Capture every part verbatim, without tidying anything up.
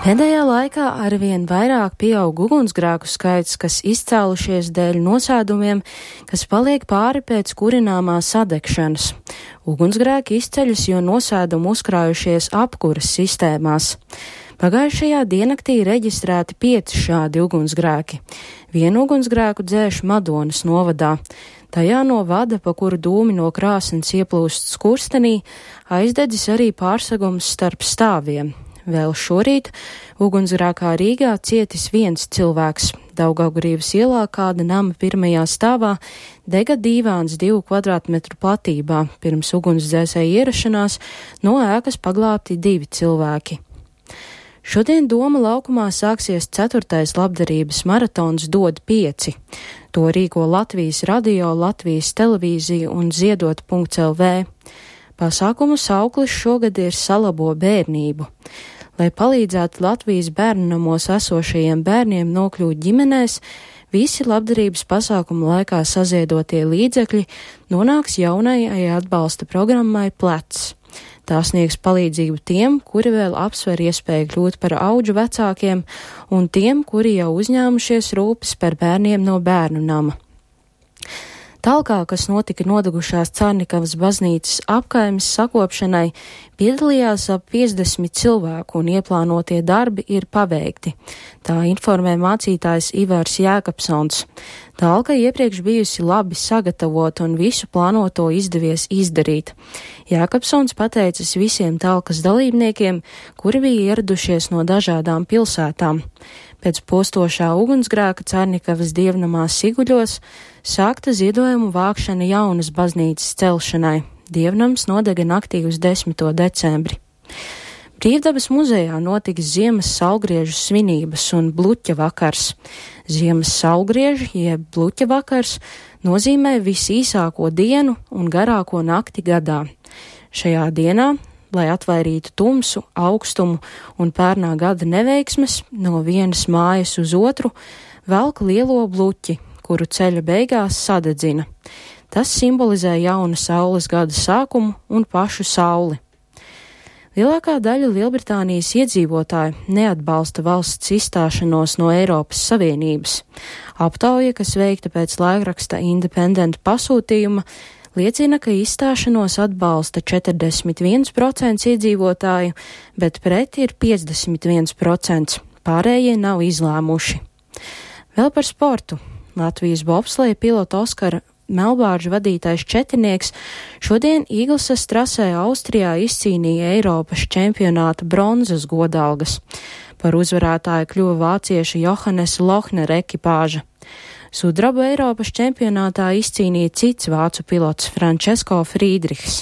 Pēdējā laikā arvien vairāk pieaug ugunsgrēku skaits, kas izcēlušies dēļ nosēdumiem, kas paliek pāri pēc kurināmā sadegšanas. Ugunsgrēki izceļas, jo nosēdumi uzkrājušies apkuras sistēmās. Pagājušajā diennaktī reģistrēti pieci šādi ugunsgrēki. Vienu ugunsgrēku dzēš Madonas novadā. Tajā no vada, pa kuru dūmi no krāsnes ieplūst skurstenī, aizdedzis arī pārsegums starp stāviem. Vēl šorīt ugunsgrēkā Rīgā cietis viens cilvēks. Daugavgrības ielā kāda nama pirmajā stāvā dega dīvāns divu kvadrātmetru platībā. Pirms ugunsdzēsēja ierašanās no ēkas paglābti divi cilvēki. Šodien Doma laukumā sāksies ceturtais labdarības maratons Dod pieci. To rīko Latvijas radio, Latvijas televīzija un ziedot punkts el vē. Pasākumu sauklis šogad ir Salabo bērnību. Lai palīdzētu Latvijas bērnamos esošajiem bērniem nokļūt ģimenēs, visi labdarības pasākumu laikā saziedotie līdzekļi nonāks jaunajai atbalsta programmai Plecs. Tā sniegs palīdzību tiem, kuri vēl apsver iespēju kļūt par auģu vecākiem, un tiem, kuri jau uzņēmušies rūpes par bērniem no bērnu nama. Talkā, kas notika nodegušās Cārnikavas baznīcas apkaimes sakopšanai, piedalījās ap piecdesmit cilvēku un ieplānotie darbi ir paveikti. Tā informē mācītājs Ivars Jēkabsons. Talka iepriekš bijusi labi sagatavota un visu plānoto izdevies izdarīt. Jēkabsons pateicis visiem talkas dalībniekiem, kuri bija ieradušies no dažādām pilsētām. Pēc postošā ugunsgrēka Cārnikavas dievnamā Siguļos sākta ziedojumu vākšana jaunas baznīcas celšanai. Dievnams nodega naktī uz desmito decembri. Brīvdabas muzejā notiks ziemas saulgriežu svinības un bluķa vakars. Ziemas saulgrieži, jeb bluķa vakars, nozīmē visīsāko dienu un garāko nakti gadā. Šajā dienā, lai atvairītu tumsu, augstumu un pērnā gada neveiksmes, no vienas mājas uz otru velk lielo bluķi, kuru ceļa beigās sadedzina. Tas simbolizē jauna saules gada sākumu un pašu sauli. Lielākā daļa Lielbritānijas iedzīvotāju neatbalsta valsts izstāšanos no Eiropas Savienības. Aptauja, kas veikta pēc laikraksta Independent pasūtījuma, liecina, ka izstāšanos atbalsta četrdesmit viens procents iedzīvotāju, bet pret ir piecdesmit viens procents. Pārējie nav izlēmuši. Vēl par sportu. Latvijas bobsleja pilota Oskara Melbārža vadītais četrnieks šodien Īglsas trasē Austrijā izcīnīja Eiropas čempionāta bronzas godalgas. Par uzvarētāju kļuva vācieša Johannesa Lohnera ekipāža. Sudrabu Eiropas čempionātā izcīnīja cits vācu pilots Francesko Friedrichs.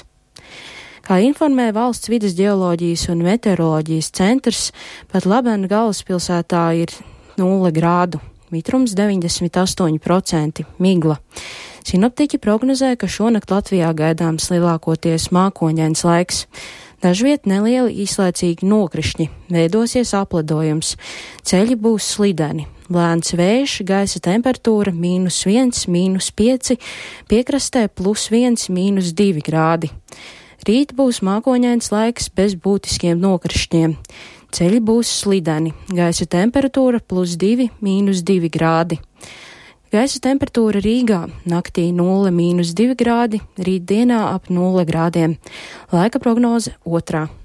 Kā informē Valsts vides ģeoloģijas un meteoroloģijas centrs, pat laben galvaspilsētā ir nulle grādu, mitrums deviņdesmit astoņi procenti, migla. Sinoptiķi prognozē, ka šonakt Latvijā gaidāms lielākoties mākoņains laiks. Dažviet nelieli īslaicīgi nokrišņi, veidosies apledojums, ceļi būs slideni. Lēns vējš, gaisa temperatūra mīnus viens, mīnus pieci, piekrastē plus viens, mīnus divi grādi. Rīt būs mākoņains laiks bez būtiskiem nokrišņiem. Ceļi būs slideni, gaisa temperatūra plus divi, mīnus divi grādi. Gaisa temperatūra Rīgā naktī nulle mīnus divi grādi, rīt dienā ap nulle grādiem. Laika prognoze otrā.